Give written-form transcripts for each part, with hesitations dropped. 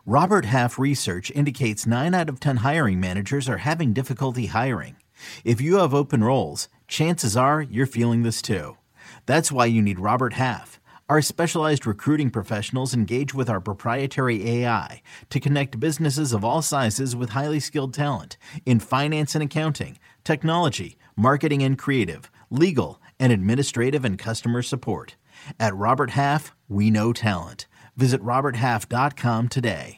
Robert Half research indicates 9 out of 10 hiring managers are having difficulty hiring. If you have open roles, chances are you're feeling this too. That's why you need Robert Half. Our specialized recruiting professionals engage with our proprietary AI to connect businesses of all sizes with highly skilled talent in finance and accounting, technology, marketing and creative, legal, and administrative and customer support. At Robert Half, we know talent. Visit roberthalf.com today.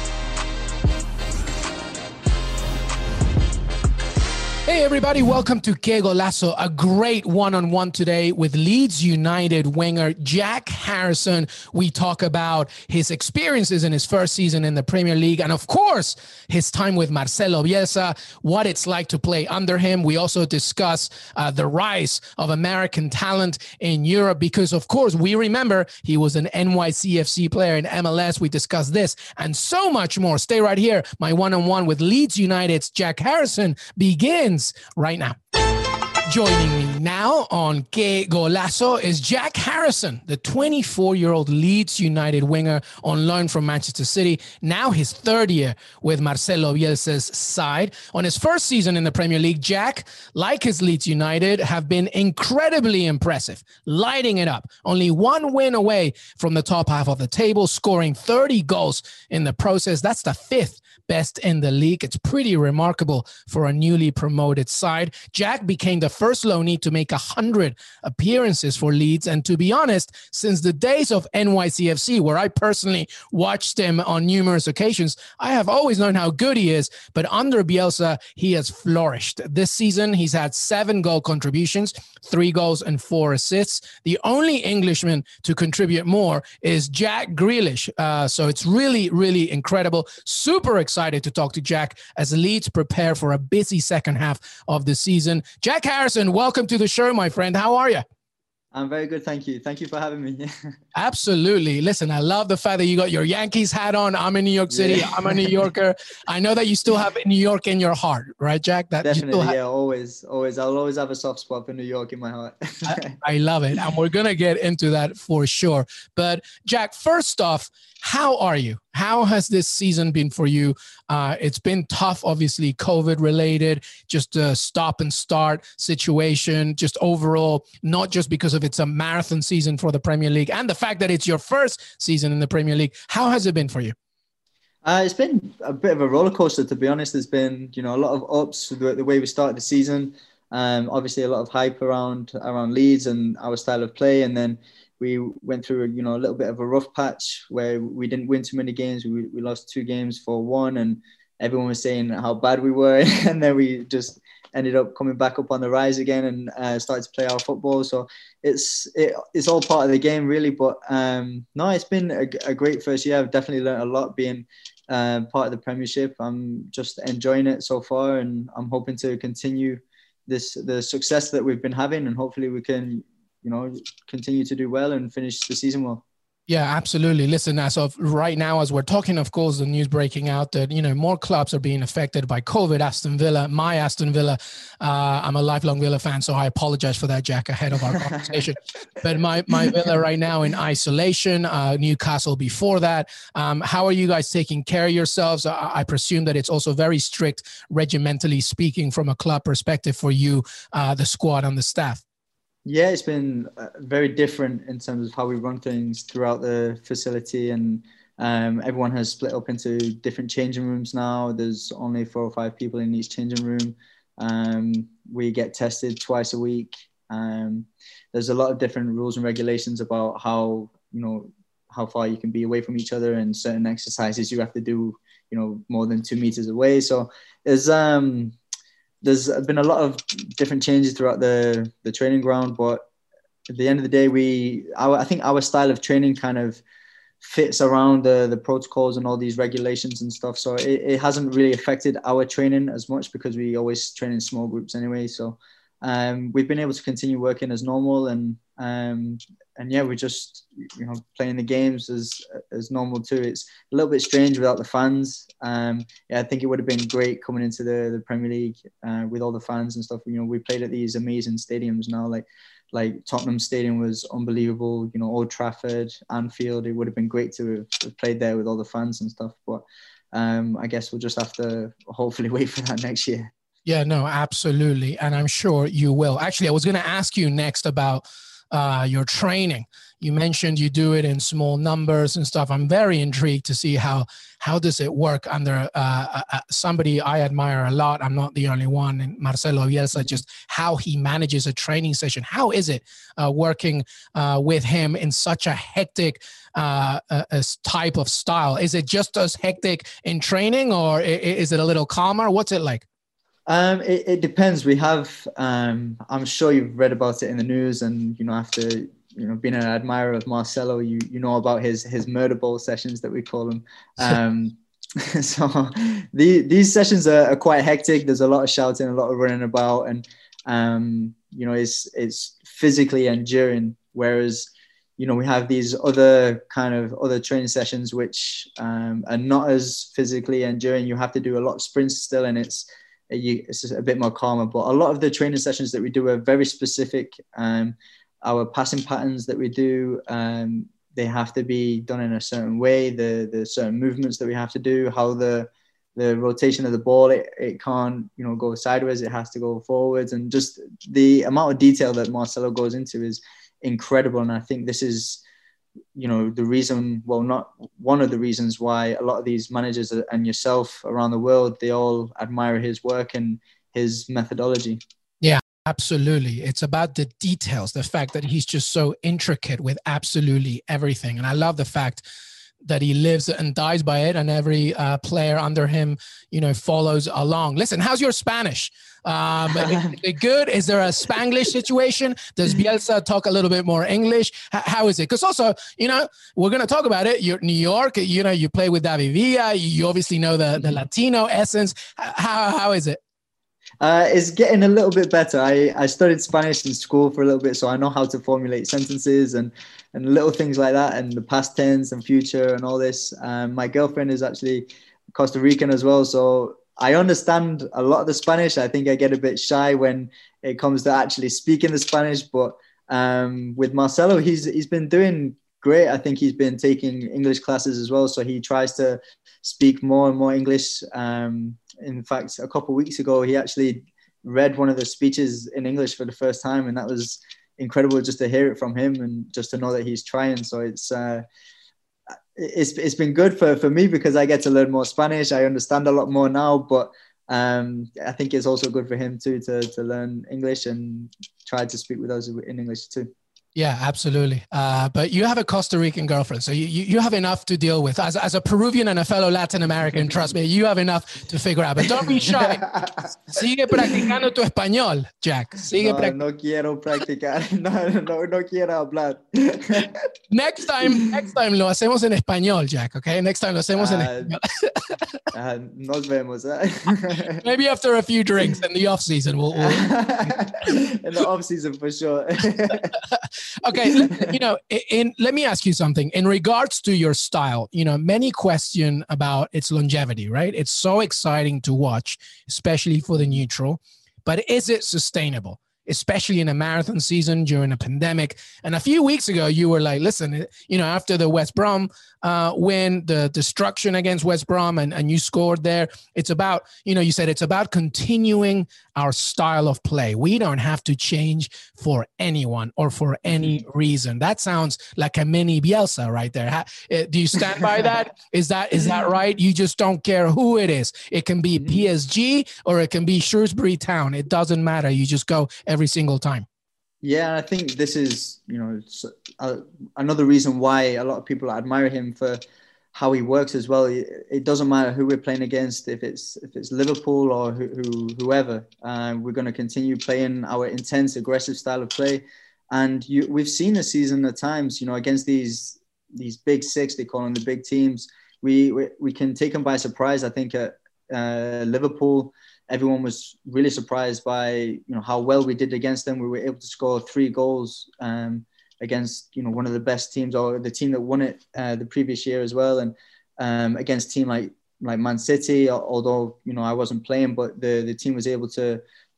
Hey everybody, welcome to Que Golazo, a great one-on-one today with Leeds United winger Jack Harrison. We talk about his experiences in his first season in the Premier League and of course, his time with Marcelo Bielsa, what it's like to play under him. We also discuss the rise of American talent in Europe because of course, we remember he was an NYCFC player in MLS. We discuss this and so much more. Stay right here. My one-on-one with Leeds United's Jack Harrison begins right now. Joining me now on Que Golazo is Jack Harrison, the 24-year-old Leeds United winger on loan from Manchester City. Now his third year with Marcelo Bielsa's side. On his first season in the Premier League, Jack, like his Leeds United, have been incredibly impressive, lighting it up. Only one win away from the top half of the table, scoring 30 goals in the process. That's the fifth best in the league. It's pretty remarkable for a newly promoted side. Jack became the first loanee to make 100 appearances for Leeds. And to be honest, since the days of NYCFC, where I personally watched him on numerous occasions, I have always known how good he is. But under Bielsa, he has flourished. This season, he's had 7 goal contributions, 3 goals and 4 assists. The only Englishman to contribute more is Jack Grealish. So it's really, really incredible. Super excited to talk to Jack as Leeds prepare for a busy second half of the season. Jack Harrison, welcome to the show, my friend. How are you? I'm very good, thank you. Thank you for having me. Absolutely. Listen, I love the fact that you got your Yankees hat on. I'm in New York City. Yeah. I'm a New Yorker. I know that you still have New York in your heart, right, Jack? That Definitely, yeah, always. I'll always have a soft spot for New York in my heart. I love it. And we're going to get into that for sure. But Jack, first off, how are you? How has this season been for you? It's been tough, obviously, COVID related, just a stop and start situation, just overall, not just because of it's a marathon season for the Premier League and the fact that it's your first season in the Premier League. How has it been for you? It's been a bit of a roller coaster, to be honest. There's been, a lot of ups the way we started the season. Obviously, a lot of hype around Leeds and our style of play, and then we went through, a little bit of a rough patch where we didn't win too many games. We lost 2 games for 1, and everyone was saying how bad we were. And then we just ended up coming back up on the rise again and started to play our football. So it's all part of the game, really. But no, it's been a great first year. I've definitely learned a lot being part of the Premiership. I'm just enjoying it so far, and I'm hoping to continue the success that we've been having, and hopefully we can continue to do well and finish the season well. Yeah, absolutely. Listen, as of right now, as we're talking, of course, the news breaking out that, more clubs are being affected by COVID. Aston Villa, I'm a lifelong Villa fan, so I apologize for that, Jack, ahead of our conversation. But my Villa right now in isolation, Newcastle before that. How are you guys taking care of yourselves? I presume that it's also very strict, regimentally speaking, from a club perspective for you, the squad and the staff. Yeah, it's been very different in terms of how we run things throughout the facility, and everyone has split up into different changing rooms now. There's only 4 or 5 people in each changing room. We get tested twice a week. There's a lot of different rules and regulations about how far you can be away from each other, and certain exercises you have to do, more than 2 meters away. So there's been a lot of different changes throughout the training ground, but at the end of the day, I think our style of training kind of fits around the protocols and all these regulations and stuff. So it hasn't really affected our training as much because we always train in small groups anyway. So we've been able to continue working as normal, and yeah, we're just playing the games as normal too. It's a little bit strange without the fans. Yeah, I think it would have been great coming into the Premier League with all the fans and stuff. We played at these amazing stadiums now, like like Tottenham Stadium was unbelievable. You know, Old Trafford, Anfield. It would have been great to have played there with all the fans and stuff. But I guess we'll just have to hopefully wait for that next year. Yeah, no, absolutely. And I'm sure you will. Actually, I was going to ask you next about your training. You mentioned you do it in small numbers and stuff. I'm very intrigued to see how does it work under somebody I admire a lot. I'm not the only one. And Marcelo Bielsa, just how he manages a training session. How is it working with him in such a hectic type of style? Is it just as hectic in training, or is it a little calmer? What's it like? It depends. We have, I'm sure you've read about it in the news, and, you know, after, you know, being an admirer of Marcelo, you know about his murder ball sessions that we call them. So these sessions are quite hectic. There's a lot of shouting, a lot of running about, and, you know, it's physically enduring. Whereas, you know, we have these other training sessions, which are not as physically enduring. You have to do a lot of sprints still, and it's just a bit more calmer. But a lot of the training sessions that we do are very specific. Our passing patterns that we do, they have to be done in a certain way. The certain movements that we have to do, how the rotation of the ball, it can't, you know, go sideways. It has to go forwards. And just the amount of detail that Marcelo goes into is incredible. And I think this is, you know, the reason, well, not one of the reasons why a lot of these managers and yourself around the world, they all admire his work and his methodology. Yeah, absolutely. It's about the details, the fact that he's just so intricate with absolutely everything. And I love the fact that he lives and dies by it, and every player under him, you know, follows along. Listen, how's your Spanish? Is it good? Is there a Spanglish situation? Does Bielsa talk a little bit more English? How is it? Because also, you know, we're going to talk about it. You're New York, you know, you play with David Villa. You obviously know the Latino essence. How is it? It's getting a little bit better. I studied Spanish in school for a little bit, so I know how to formulate sentences and little things like that, and the past tense and future and all this. My girlfriend is actually Costa Rican as well, so I understand a lot of the Spanish. I think I get a bit shy when it comes to actually speaking the Spanish, but with Marcelo, he's been doing great. I think he's been taking English classes as well, so he tries to speak more and more English. In fact, a couple of weeks ago, he actually read one of the speeches in English for the first time, and that was incredible just to hear it from him and just to know that he's trying. So it's been good for me because I get to learn more Spanish. I understand a lot more now, but I think it's also good for him too to learn English and try to speak with us in English too. Yeah, absolutely. But you have a Costa Rican girlfriend, so you have enough to deal with. As a Peruvian and a fellow Latin American, trust me, you have enough to figure out. But don't be shy. Sigue practicando tu español, Jack. No quiero practicar. No quiero hablar. Next time lo hacemos en español, Jack, okay? Next time lo hacemos en español. Nos vemos. Maybe after a few drinks in the off-season. We'll... In the off-season, for sure. Okay, let me ask you something. In regards to your style, you know, many question about its longevity, right? It's so exciting to watch, especially for the neutral, but is it sustainable? Especially in a marathon season during a pandemic. And a few weeks ago, you were like, listen, you know, after the West Brom win, the destruction against West Brom, and you scored there, it's about, you know, you said it's about continuing our style of play. We don't have to change for anyone or for any reason. That sounds like a mini Bielsa right there. Do you stand by that? Is that right? You just don't care who it is. It can be PSG or it can be Shrewsbury Town. It doesn't matter. You just go every single time. Yeah, I think this is, you know, another reason why a lot of people admire him for how he works as well. It doesn't matter who we're playing against, if it's Liverpool or whoever. We're going to continue playing our intense, aggressive style of play. And we've seen this season at times, you know, against these big six, they call them the big teams. We can take them by surprise. I think at Liverpool, everyone was really surprised by, you know, how well we did against them. We were able to score 3 goals against, you know, one of the best teams, or the team that won it the previous year as well. And against a team like Man City, although, you know, I wasn't playing, but the team was able to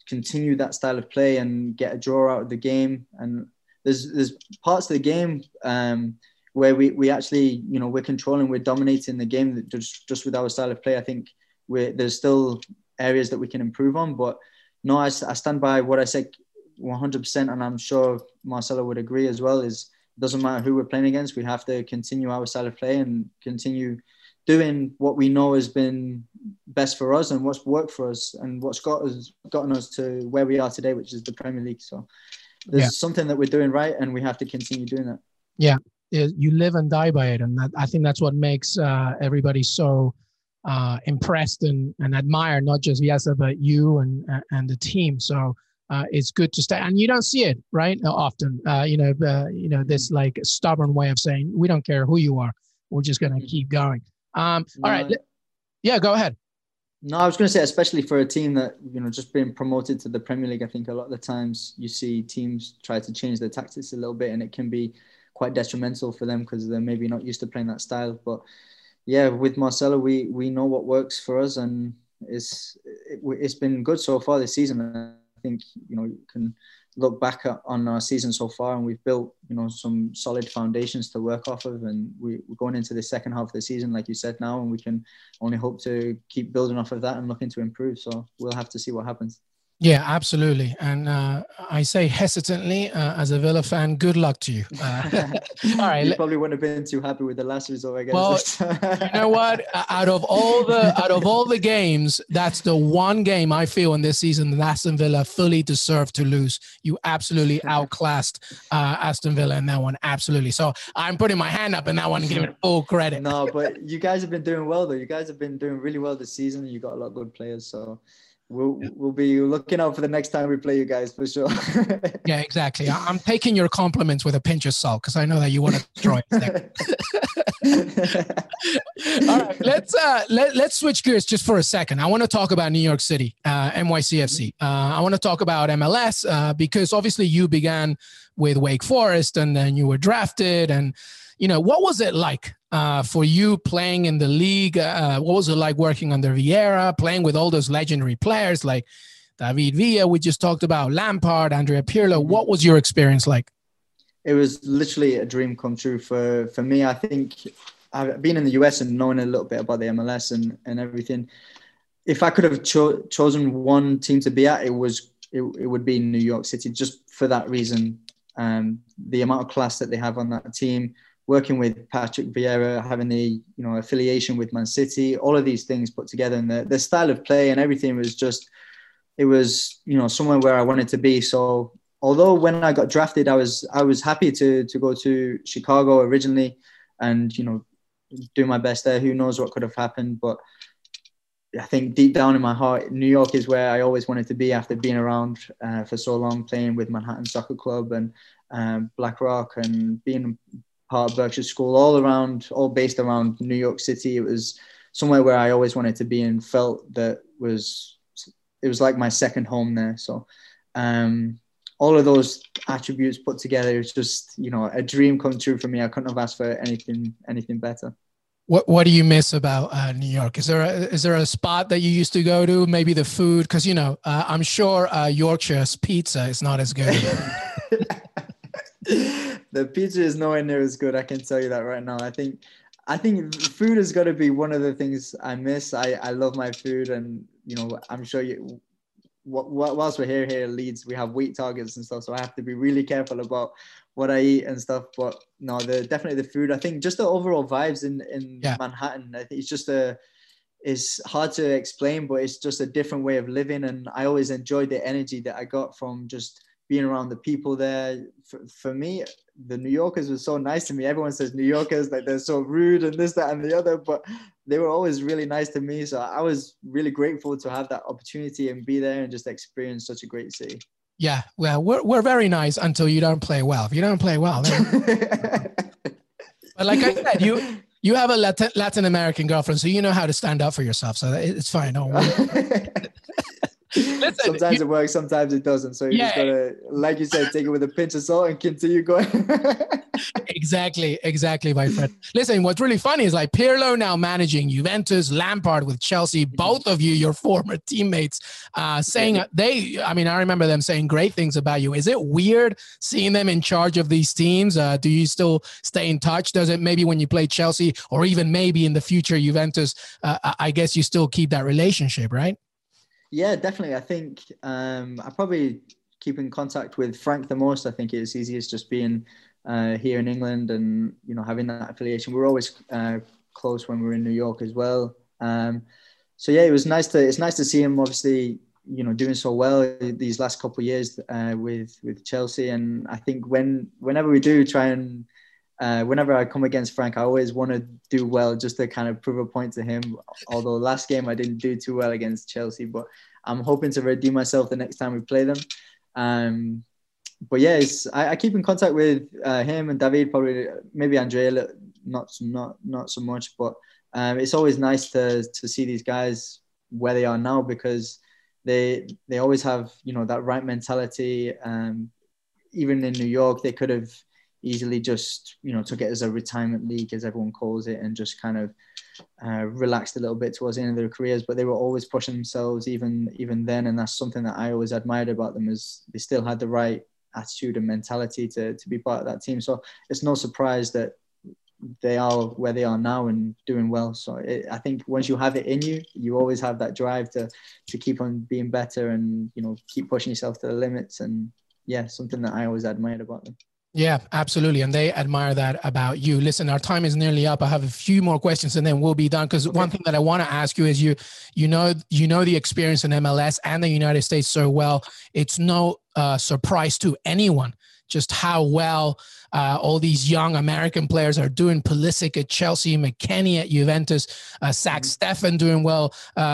continue that style of play and get a draw out of the game. And there's parts of the game where we actually, we're controlling, we're dominating the game just with our style of play. I think there's still areas that we can improve on, but no, I stand by what I said 100%, and I'm sure Marcelo would agree as well, is it doesn't matter who we're playing against, we have to continue our style of play and continue doing what we know has been best for us and what's worked for us and what's gotten us to where we are today, which is the Premier League. So there's something that we're doing right, and we have to continue doing that. Yeah, you live and die by it, and I think that's what makes everybody so impressed and admire, not just Yasa, but you and the team. So it's good to stay, and you don't see it right often. This like stubborn way of saying we don't care who you are, we're just going to keep going. All right, go ahead. No, I was going to say, especially for a team that, just being promoted to the Premier League, I think a lot of the times you see teams try to change their tactics a little bit, and it can be quite detrimental for them because they're maybe not used to playing that style. But yeah, with Marcelo, we know what works for us, and it's been good so far this season. I think, you can look back on our season so far, and we've built, some solid foundations to work off of, and we're going into the second half of the season, like you said now, and we can only hope to keep building off of that and looking to improve. So we'll have to see what happens. Yeah, absolutely. And I say hesitantly, as a Villa fan, good luck to you. All right. You probably wouldn't have been too happy with the last result, I guess. Well, you know what? Out of all the games, that's the one game I feel in this season that Aston Villa fully deserved to lose. You absolutely outclassed Aston Villa in that one. Absolutely. So I'm putting my hand up in that one and giving full credit. No, but you guys have been doing well, though. You guys have been doing really well this season. You got a lot of good players. So we'll be looking out for the next time we play you guys, for sure. Yeah, exactly. I'm taking your compliments with a pinch of salt because I know that you want to destroy us. All right, let's switch gears just for a second. I want to talk about New York City, NYCFC. I want to talk about MLS because obviously you began with Wake Forest and then you were drafted. And what was it like for you playing in the league? What was it like working under Vieira, playing with all those legendary players like David Villa, we just talked about, Lampard, Andrea Pirlo? What was your experience like? It was literally a dream come true for me. I think I've been in the US and knowing a little bit about the MLS and everything. If I could have chosen one team to be at, it would be New York City, just for that reason. The amount of class that they have on that team, working with Patrick Vieira, having the affiliation with Man City, all of these things put together, and the style of play and everything was just, it was somewhere where I wanted to be. So although when I got drafted, I was happy to go to Chicago originally, and do my best there. Who knows what could have happened, but I think deep down in my heart, New York is where I always wanted to be after being around for so long, playing with Manhattan Soccer Club and BlackRock, and being part of Berkshire School, all based around New York City. It was somewhere where I always wanted to be and felt that it was like my second home there. So all of those attributes put together, it was just, a dream come true for me. I couldn't have asked for anything better. What do you miss about New York? Is there a spot that you used to go to? Maybe the food, because I'm sure Yorkshire's pizza is not as good. The pizza is nowhere near as good. I can tell you that right now. I think food has got to be one of the things I miss. I love my food, and I'm sure whilst we're here at Leeds, we have weight targets and stuff, so I have to be really careful about what I eat and stuff. But no, definitely the food. I think just the overall vibes in Manhattan. I think it's just it's hard to explain, but it's just a different way of living, and I always enjoyed the energy that I got from just being around the people there. For me, the New Yorkers were so nice to me. Everyone says New Yorkers, like they're so rude and this, that, and the other, but they were always really nice to me. So I was really grateful to have that opportunity and be there and just experience such a great city. Yeah, well, we're very nice until you don't play well. If you don't play well, then... But like I said, you have a Latin American girlfriend, so you know how to stand up for yourself. So it's fine. Don't worry. Listen, Sometimes it works, sometimes it doesn't. So you just gotta, like you said, take it with a pinch of salt and continue going. Exactly, my friend. Listen, what's really funny is like Pirlo now managing Juventus, Lampard with Chelsea, both of you, your former teammates, saying I remember them saying great things about you. Is it weird seeing them in charge of these teams? Do you still stay in touch? Does it maybe when you play Chelsea or even maybe in the future Juventus, I guess you still keep that relationship, right? Yeah, definitely. I think I probably keep in contact with Frank the most. I think it's easiest just being here in England and, you know, having that affiliation. We're always close when we're in New York as well. So yeah, it's nice to see him obviously, you know, doing so well these last couple of years with Chelsea. And I think whenever we do try and whenever I come against Frank, I always want to do well just to kind of prove a point to him. Although last game I didn't do too well against Chelsea, but I'm hoping to redeem myself the next time we play them. But yeah, I keep in contact with him and David, probably maybe Andrea, not so much. But it's always nice to see these guys where they are now, because they always have, you know, that right mentality. Even in New York, they could have easily just, you know, took it as a retirement league, as everyone calls it, and just kind of relaxed a little bit towards the end of their careers. But they were always pushing themselves even then, and that's something that I always admired about them, is they still had the right attitude and mentality to be part of that team. So it's no surprise that they are where they are now and doing well. So I think once you have it in you, you always have that drive to keep on being better and, you know, keep pushing yourself to the limits. And yeah, something that I always admired about them. Yeah, absolutely. And they admire that about you. Listen, our time is nearly up. I have a few more questions and then we'll be done. Because one thing that I want to ask you is you know the experience in MLS and the United States so well. It's no surprise to anyone just how well all these young American players are doing. Pulisic at Chelsea, McKennie at Juventus, Zach Steffen doing well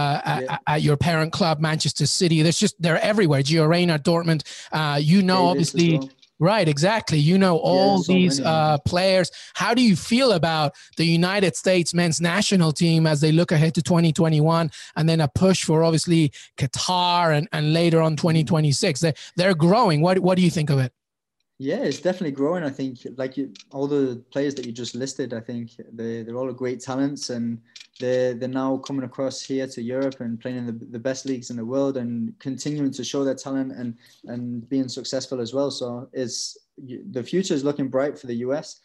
at your parent club, Manchester City. They're everywhere. Gio Reyna at Dortmund. Obviously. Right, exactly. You know, all these players. How do you feel about the United States men's national team as they look ahead to 2021 and then a push for obviously Qatar and later on 2026? They're growing. What do you think of it? Yeah, it's definitely growing. I think all the players that you just listed, I think they're all great talents, and they're now coming across here to Europe and playing in the best leagues in the world and continuing to show their talent and being successful as well. So the future is looking bright for the US.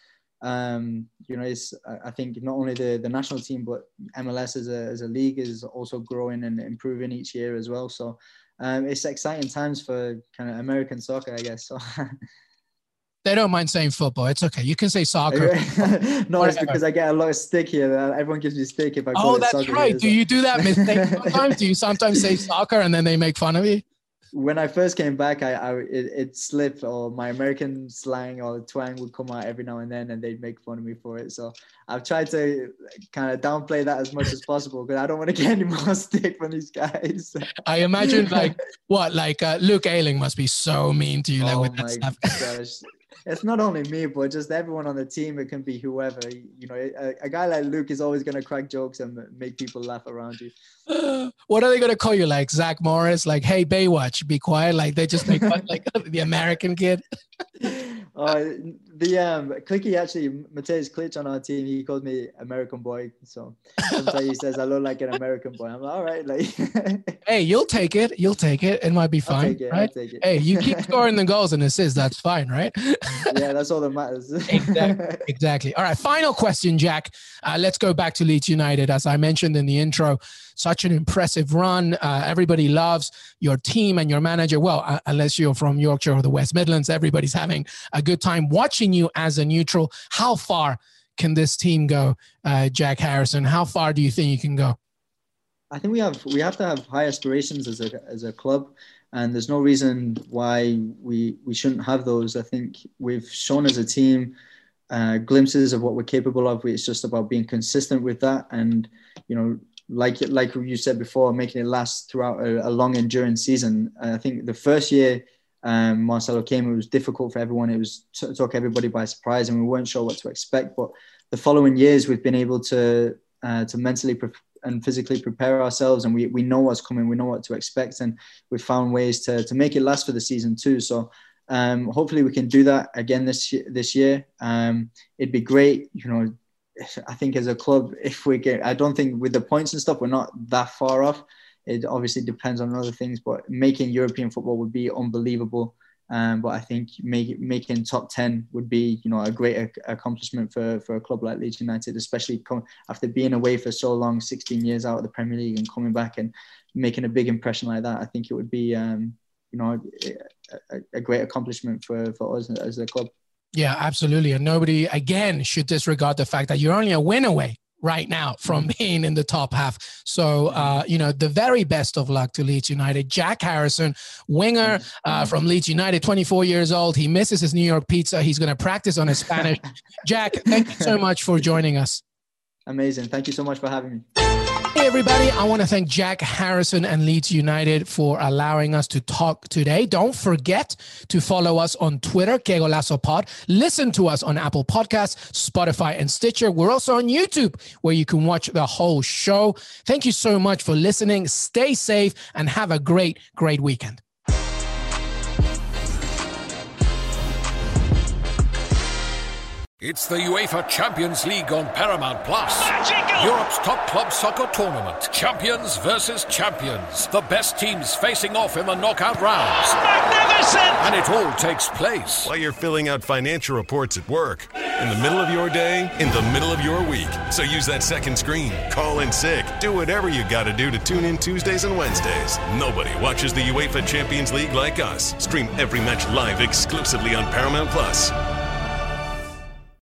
You know, I think not only the national team, but MLS as a league is also growing and improving each year as well. So it's exciting times for kind of American soccer, I guess. So. They don't mind saying football. It's okay. You can say soccer. No, it's because I get a lot of stick here. Everyone gives me stick if I call it soccer. Oh, that's right. Do you do that mistake sometimes? Do you sometimes say soccer and then they make fun of you? When I first came back, it slipped, or my American slang or twang would come out every now and then, and they'd make fun of me for it. So I've tried to kind of downplay that as much as possible, because I don't want to get any more stick from these guys. I imagine Luke Ayling must be so mean to you with that stuff. Gosh. It's not only me, but just everyone on the team. It can be whoever. You know, a guy like Luke is always going to crack jokes and make people laugh around you. What are they going to call you? Like Zach Morris? Like, hey, Baywatch, be quiet. Like they just make fun, like the American kid. Clicky, actually, Mateusz Klich on our team, he called me American boy. So sometimes he says I look like an American boy. I'm like, all right, like. Hey, you'll take it. It might be fine, right? I'll take it. Hey, you keep scoring the goals and assists. That's fine, right? Yeah, that's all that matters. Exactly. All right, final question, Jack. Let's go back to Leeds United. As I mentioned in the intro, such an impressive run. Everybody loves your team and your manager. Well, unless you're from Yorkshire or the West Midlands, everybody's having a good time watching you as a neutral. How far can this team go, Jack Harrison? How far do you think you can go? I think we have to have high aspirations as a club, and there's no reason why we shouldn't have those. I think we've shown as a team glimpses of what we're capable of. It's just about being consistent with that, and you know, like you said before, making it last throughout a long, enduring season. I think the first year Marcelo came, it was difficult for everyone. It took everybody by surprise, and we weren't sure what to expect. But the following years, we've been able to mentally and physically prepare ourselves, and we know what's coming, we know what to expect, and we've found ways to make it last for the season too. So hopefully we can do that again this year. It'd be great, I think as a club, if we get, I don't think with the points and stuff, we're not that far off. It obviously depends on other things, but making European football would be unbelievable. But I think making top 10 would be, a great accomplishment for a club like Leeds United, especially after being away for so long, 16 years out of the Premier League, and coming back and making a big impression like that. I think it would be, a great accomplishment for us as a club. Yeah, absolutely. And nobody, again, should disregard the fact that you're only a win away right now from being in the top half. So, the very best of luck to Leeds United. Jack Harrison, winger from Leeds United, 24 years old. He misses his New York pizza. He's going to practice on his Spanish. Jack, thank you so much for joining us. Amazing. Thank you so much for having me. Hey, everybody. I want to thank Jack Harrison and Leeds United for allowing us to talk today. Don't forget to follow us on Twitter, Que Golazo Pod. Listen to us on Apple Podcasts, Spotify, and Stitcher. We're also on YouTube, where you can watch the whole show. Thank you so much for listening. Stay safe and have a great, great weekend. It's the UEFA Champions League on Paramount+. Europe's top club soccer tournament. Champions versus champions. The best teams facing off in the knockout rounds. Magnificent! And it all takes place while you're filling out financial reports at work, in the middle of your day, in the middle of your week. So use that second screen. Call in sick. Do whatever you got to do to tune in Tuesdays and Wednesdays. Nobody watches the UEFA Champions League like us. Stream every match live exclusively on Paramount+.